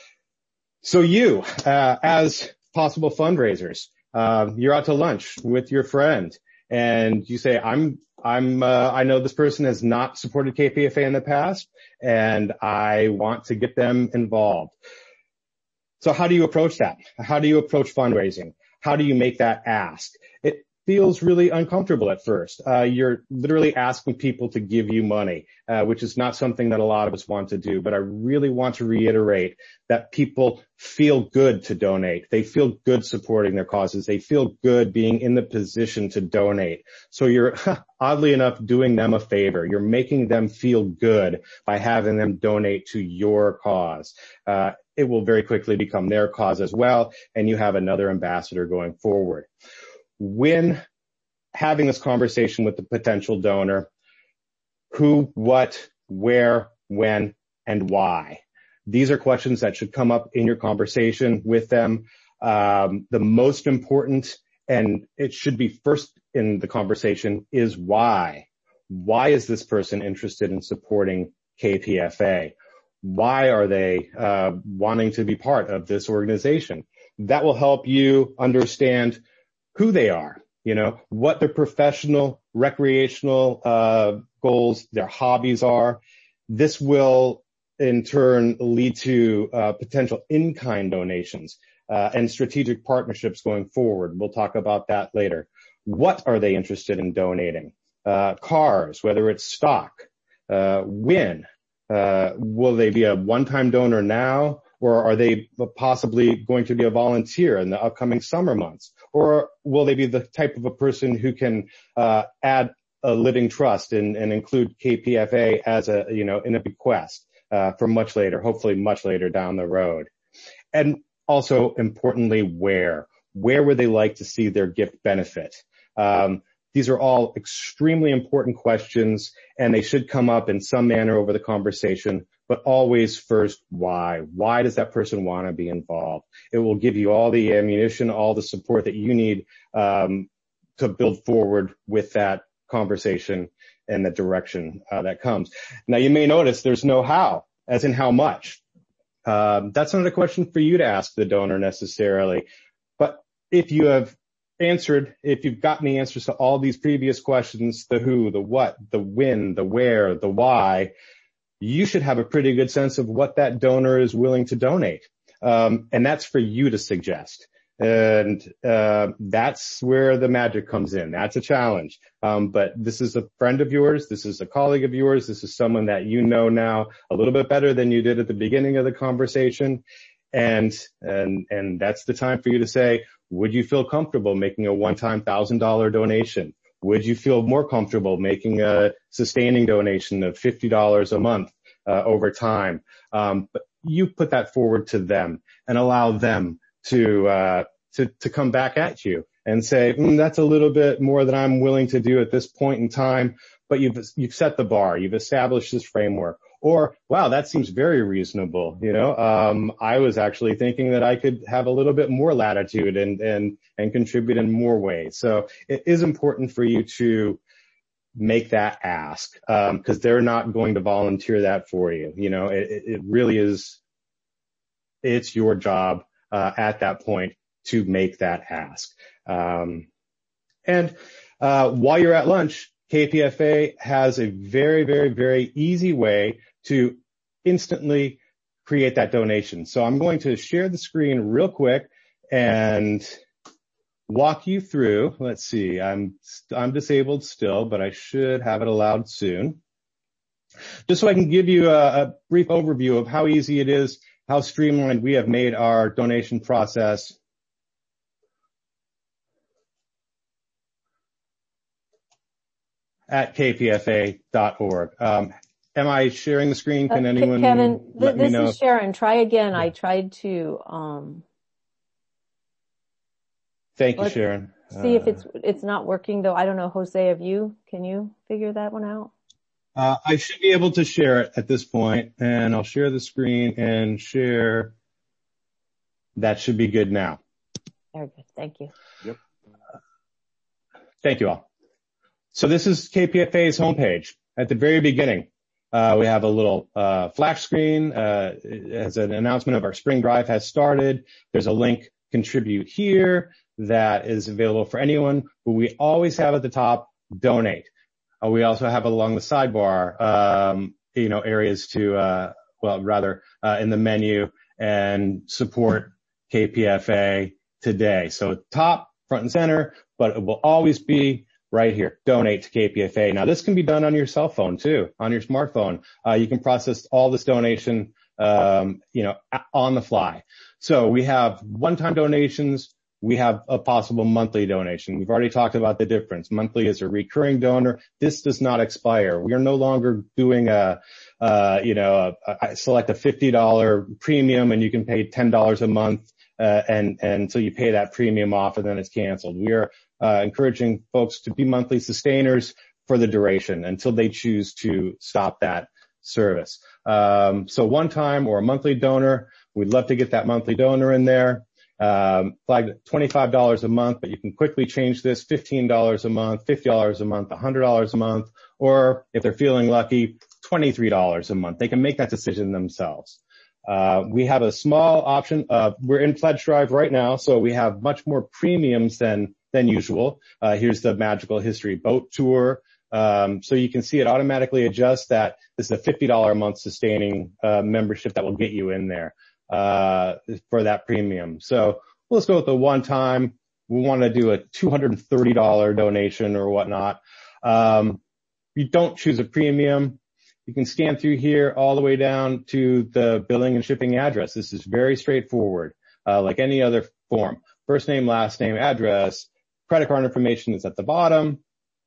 So you, uh, as possible fundraisers, uh, you're out to lunch with your friend and you say, I'm, I'm, uh, I know this person has not supported K P F A in the past and I want to get them involved. So how do you approach that? How do you approach fundraising? How do you make that ask? It feels really uncomfortable at first. Uh, you're literally asking people to give you money, uh, which is not something that a lot of us want to do. But I really want to reiterate that people feel good to donate. They feel good supporting their causes. They feel good being in the position to donate. So you're oddly enough doing them a favor. You're making them feel good by having them donate to your cause. Uh, it will very quickly become their cause as well, and you have another ambassador going forward. When having this conversation with the potential donor. Who, what, where, when, and why? These are questions that should come up in your conversation with them. Um, the most important, and it should be first in the conversation, is why. Why is this person interested in supporting K P F A? Why are they uh, wanting to be part of this organization? That will help you understand who they are, you know, what their professional, recreational uh, goals, their hobbies are. This will, in turn, lead to uh, potential in-kind donations uh, and strategic partnerships going forward. We'll talk about that later. What are they interested in donating? Uh, cars, whether it's stock, uh, when, uh, will they be a one-time donor now, or are they possibly going to be a volunteer in the upcoming summer months? Or will they be the type of a person who can, uh, add a living trust and, and include K P F A as a, you know, in a bequest, uh, for much later, hopefully much later down the road. And also importantly, where, where would they like to see their gift benefit? Um, These are all extremely important questions, and they should come up in some manner over the conversation, but always first, why? Why does that person want to be involved? It will give you all the ammunition, all the support that you need um, to build forward with that conversation and the direction uh, that comes. Now, you may notice there's no how, as in how much. Um, that's not a question for you to ask the donor necessarily, but if you have answered, if you've gotten the answers to all these previous questions, the who, the what, the when, the where, the why, you should have a pretty good sense of what that donor is willing to donate. Um, and that's for you to suggest. And uh, that's where the magic comes in. That's a challenge. Um, but this is a friend of yours. This is a colleague of yours. This is someone that you know now a little bit better than you did at the beginning of the conversation. And, and, and that's the time for you to say, would you feel comfortable making a one-time one thousand dollars donation? Would you feel more comfortable making a sustaining donation of fifty dollars a month uh, over time? Um, but you put that forward to them and allow them to, uh, to, to come back at you and say, mm, that's a little bit more than I'm willing to do at this point in time, but you've, you've set the bar. You've established this framework. Or, wow, that seems very reasonable. You know, um, I was actually thinking that I could have a little bit more latitude and, and, and contribute in more ways. So it is important for you to make that ask, um, cause they're not going to volunteer that for you. You know, it, it really is, it's your job, uh, at that point to make that ask. Um, and, uh, while you're at lunch, K P F A has a very, very, very easy way to instantly create that donation. So I'm going to share the screen real quick and walk you through. Let's see, I'm, I'm disabled still, but I should have it allowed soon. Just so I can give you a, a brief overview of how easy it is, how streamlined we have made our donation process. At K P F A dot org. Um, am I sharing the screen? Can anyone uh, Kevin, let this me know? is Sharon. Try again. I tried to, um, Thank you, Sharon. See uh, if it's, it's not working though. I don't know. Jose, have you, can you figure that one out? Uh, I should be able to share it at this point, and I'll share the screen and share. That should be good now. Very good. Thank you. Yep. Thank you all. So this is K P F A's homepage. At the very beginning, uh, we have a little uh, flash screen uh, as an announcement of our spring drive has started. There's a link, contribute here, that is available for anyone. But we always have at the top, donate. Uh, we also have along the sidebar, um, you know, areas to, uh, well, rather uh, in the menu and support K P F A today. So top, front and center, but it will always be right here, donate to K P F A. Now, this can be done on your cell phone too, on your smartphone. Uh, you can process all this donation, um, you know, on the fly. So we have one-time donations. We have a possible monthly donation. We've already talked about the difference. Monthly is a recurring donor. This does not expire. We are no longer doing a, uh, you know, a, a, select a fifty dollars premium and you can pay ten dollars a month. uh, and, and so you pay that premium off and then it's canceled. We are, uh, encouraging folks to be monthly sustainers for the duration until they choose to stop that service. Um, so one time or a monthly donor, we'd love to get that monthly donor in there. Um, flagged twenty-five dollars a month, but you can quickly change this fifteen dollars a month, fifty dollars a month, one hundred dollars a month, or if they're feeling lucky, twenty-three dollars a month. They can make that decision themselves. Uh, we have a small option. Uh, we're in pledge drive right now, so we have much more premiums than, than usual. Uh, here's the Magical History Boat Tour. Um, so you can see it automatically adjusts that this is a fifty dollars a month sustaining, uh, membership that will get you in there. Uh, for that premium. So let's go with the one time. We want to do a two hundred thirty dollars donation or whatnot. Um, you don't choose a premium. You can scan through here all the way down to the billing and shipping address. This is very straightforward, uh, like any other form. First name, last name, address, credit card information is at the bottom.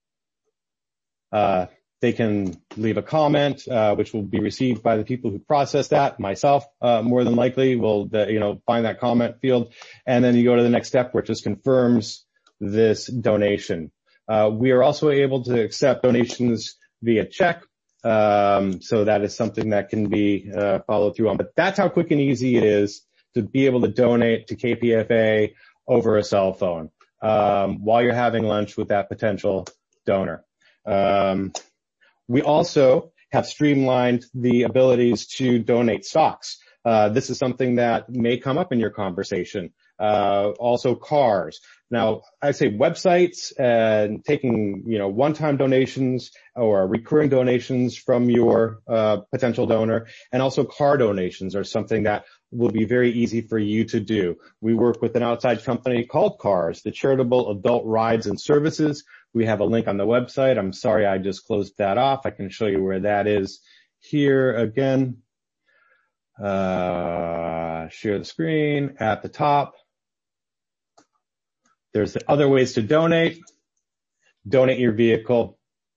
Uh, They can leave a comment, uh, which will be received by the people who process that. Myself, uh, more than likely will, uh, you know, find that comment field. And then you go to the next step where it just confirms this donation. Uh, we are also able to accept donations via check. Um, so that is something that can be, uh, followed through on. But that's how quick and easy it is to be able to donate to K P F A over a cell phone, um, while you're having lunch with that potential donor. Um, We also have streamlined the abilities to donate stocks. Uh, this is something that may come up in your conversation. Uh, also cars. Now, I say websites and taking, you know, one-time donations or recurring donations from your, uh, potential donor, and also car donations are something that will be very easy for you to do. We work with an outside company called CARS, the Charitable Adult Rides and Services. We have a link on the website. I'm sorry I just closed that off. I can show you where that is here again. Uh, share the screen at the top. There's the other ways to donate. Donate your vehicle.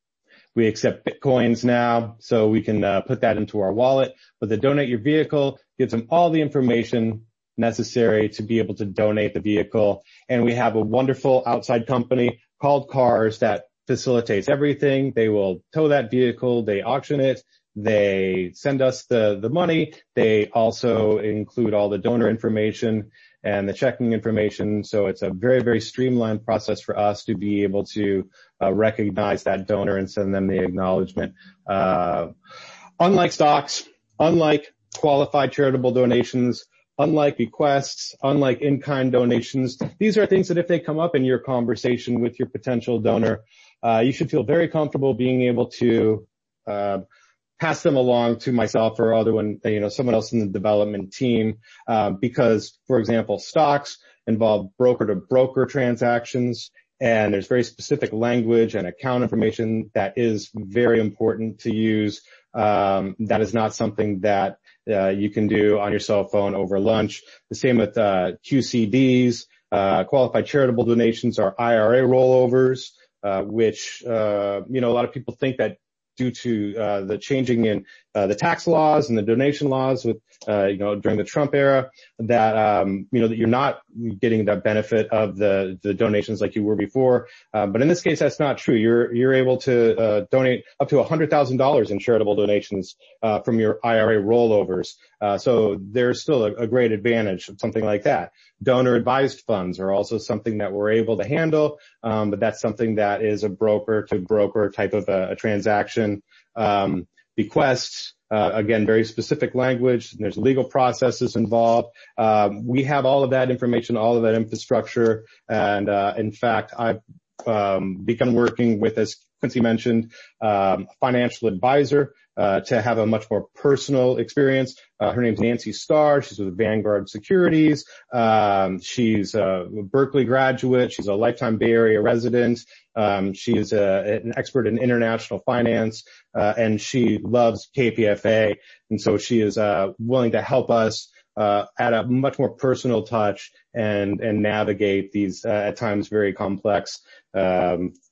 We accept Bitcoins now, so we can uh, put that into our wallet. But the donate your vehicle gives them all the information necessary to be able to donate the vehicle. And we have a wonderful outside company called CARS that facilitates everything. They will tow that vehicle. They auction it. They send us the, the money. They also include all the donor information and the checking information. So it's a very, very streamlined process for us to be able to uh, recognize that donor and send them the acknowledgement. Uh, unlike stocks, unlike qualified charitable donations, unlike bequests, unlike in-kind donations, these are things that if they come up in your conversation with your potential donor, uh, you should feel very comfortable being able to uh, pass them along to myself or other one, you know, someone else in the development team, uh, because, for example, stocks involve broker-to-broker transactions, and there's very specific language and account information that is very important to use. Um, that is not something that uh, you can do on your cell phone over lunch. The same with uh, Q C Ds. Uh, qualified charitable donations are I R A rollovers, uh, which, uh, you know, a lot of people think that due to uh, the changing in uh, the tax laws and the donation laws with, uh, you know, during the Trump era, that, um, you know, that you're not getting the benefit of the, the donations like you were before. Uh, but in this case, that's not true. You're, you're able to uh, donate up to one hundred thousand dollars in charitable donations uh, from your I R A rollovers. Uh, so there's still a, a great advantage of something like that. Donor advised funds are also something that we're able to handle, um, but that's something that is a broker to broker type of a, a transaction. Um, bequests, uh, again, very specific language. And there's legal processes involved. Um, we have all of that information, all of that infrastructure. And, uh, in fact, I've, um, begun working with, as Quincy mentioned, um, a financial advisor, uh, to have a much more personal experience. Uh, her name's Nancy Starr. She's with Vanguard Securities. Um, she's a Berkeley graduate. She's a lifetime Bay Area resident. Um, she is a, an expert in international finance, uh, and she loves K P F A. And so she is, uh, willing to help us, uh, at a much more personal touch and, and navigate these, uh, at times very complex, um,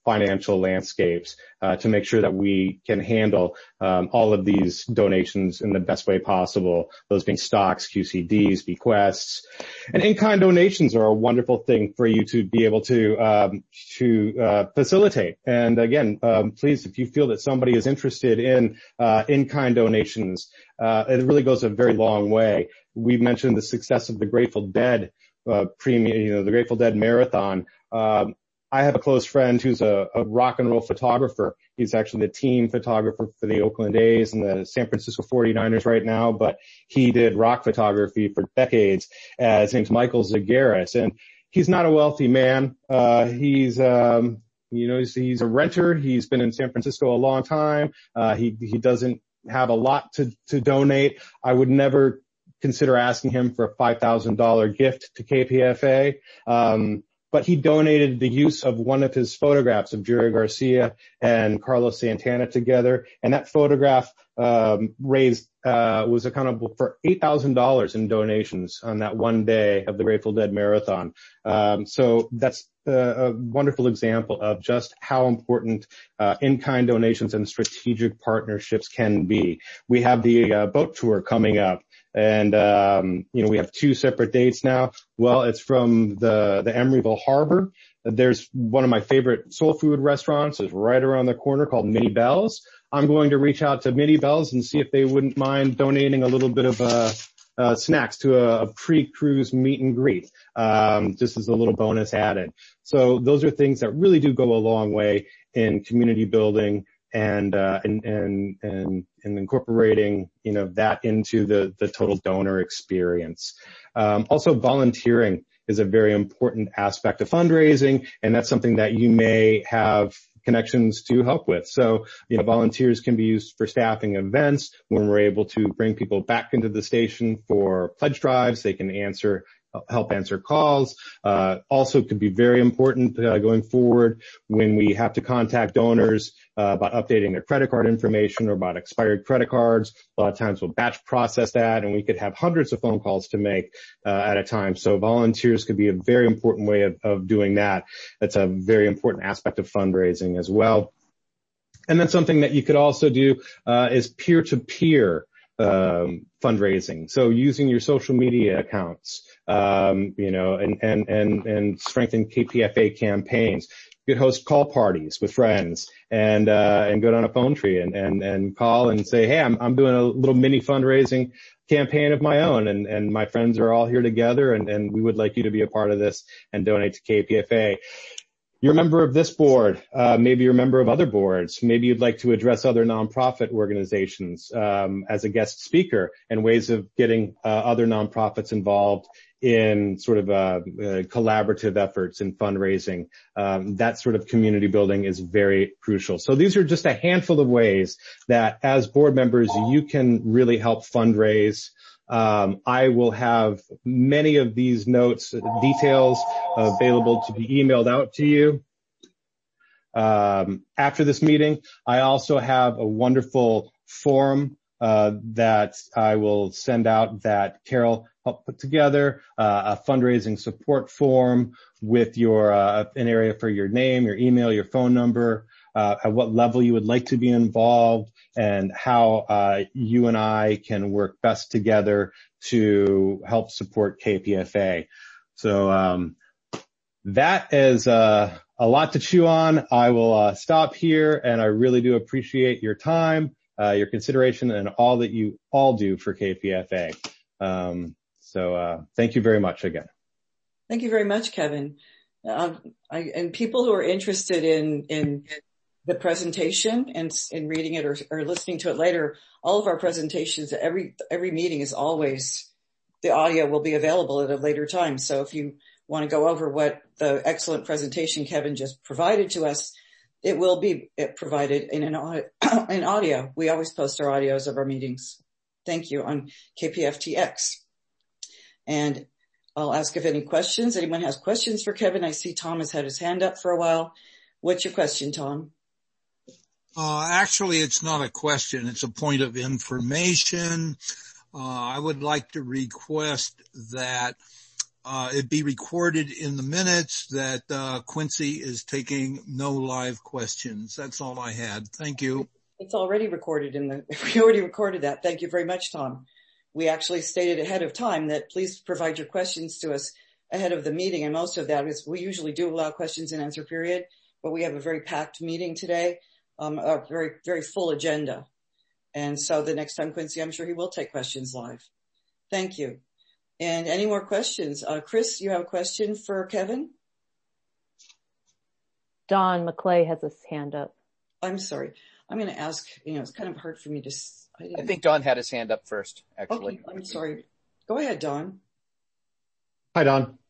financial landscapes uh, to make sure that we can handle um, all of these donations in the best way possible, those being stocks, Q C Ds, bequests. And in-kind donations are a wonderful thing for you to be able to um, to uh, facilitate. And again, um, please, if you feel that somebody is interested in uh, in-kind donations, uh, it really goes a very long way. We mentioned the success of the Grateful Dead uh, premium, you know, the Grateful Dead marathon. Um, I have a close friend who's a, a rock and roll photographer. He's actually the team photographer for the Oakland A's and the San Francisco forty-niners right now, but he did rock photography for decades. Uh, his name's Michael Zagaris, and he's not a wealthy man. Uh, he's, um, you know, he's, he's a renter. He's been in San Francisco a long time. Uh, he, he doesn't have a lot to, to donate. I would never consider asking him for a five thousand dollars gift to K P F A. Um, But he donated the use of one of his photographs of Jerry Garcia and Carlos Santana together. And that photograph um, raised, uh, was accountable for eight thousand dollars in donations on that one day of the Grateful Dead Marathon. Um, so that's a, a wonderful example of just how important uh, in-kind donations and strategic partnerships can be. We have the uh, boat tour coming up. And, um, you know, we have two separate dates now. Well, it's from the, the Emeryville Harbor. There's one of my favorite soul food restaurants is right around the corner called Minnie Bell's. I'm going to reach out to Minnie Bell's and see if they wouldn't mind donating a little bit of, uh, uh, snacks to a, a pre-cruise meet and greet, um, just as a little bonus added. So those are things that really do go a long way in community building. And, uh, and, and, and, and incorporating, you know, that into the, the total donor experience. Um, also volunteering is a very important aspect of fundraising, and that's something that you may have connections to help with. So, you know, volunteers can be used for staffing events when we're able to bring people back into the station for pledge drives. They can answer help answer calls. Uh, also could be very important uh, going forward when we have to contact donors uh, about updating their credit card information or about expired credit cards. A lot of times we'll batch process that, and we could have hundreds of phone calls to make uh, at a time. So volunteers could be a very important way of, of doing that. That's a very important aspect of fundraising as well. And then something that you could also do uh, is peer-to-peer um, fundraising. So using your social media accounts, um, you know, and, and, and, and strengthen K P F A campaigns. You could host call parties with friends and, uh, and go down a phone tree and, and, and call and say, hey, I'm, I'm doing a little mini fundraising campaign of my own, and, and my friends are all here together, and, and we would like you to be a part of this and donate to K P F A. You're a member of this board. Uh, maybe you're a member of other boards. Maybe you'd like to address other nonprofit organizations um, as a guest speaker, and ways of getting uh, other nonprofits involved in sort of uh, uh, collaborative efforts in fundraising. Um, that sort of community building is very crucial. So these are just a handful of ways that as board members you can really help fundraise. Um, I will have many of these notes, details available to be emailed out to you. Um, after this meeting, I also have a wonderful form uh, that I will send out that Carol helped put together, uh, a fundraising support form with your uh, an area for your name, your email, your phone number, uh, at what level you would like to be involved, and how uh, you and I can work best together to help support K P F A. So um, that is uh, a lot to chew on. I will uh, stop here, and I really do appreciate your time, uh, your consideration, and all that you all do for K P F A. Um, so uh, thank you very much again. Thank you very much, Kevin. Um, I, and people who are interested in in the presentation and in reading it or, or listening to it later, all of our presentations, every every meeting is always, the audio will be available at a later time. So if you want to go over what the excellent presentation Kevin just provided to us, it will be provided in an audio, in audio. We always post our audios of our meetings. Thank you, on K P F T X. And I'll ask if any questions. Anyone has questions for Kevin? I see Tom has had his hand up for a while. What's your question, Tom? Uh, actually, it's not a question. It's a point of information. Uh, I would like to request that uh, it be recorded in the minutes that uh, Quincy is taking no live questions. That's all I had. Thank you. It's already recorded in the, we already recorded that. Thank you very much, Tom. We actually stated ahead of time that please provide your questions to us ahead of the meeting. And most of that is, we usually do allow questions and answer period, but we have a very packed meeting today, um, a very, very full agenda. And so the next time, Quincy, I'm sure he will take questions live. Thank you. And any more questions? Uh, Chris, you have a question for Kevin? Don McClay has his hand up. I'm sorry. I'm going to ask, you know, it's kind of hard for me to, I, I think Don had his hand up first, actually. Okay, I'm sorry. Go ahead, Don. Hi, Don.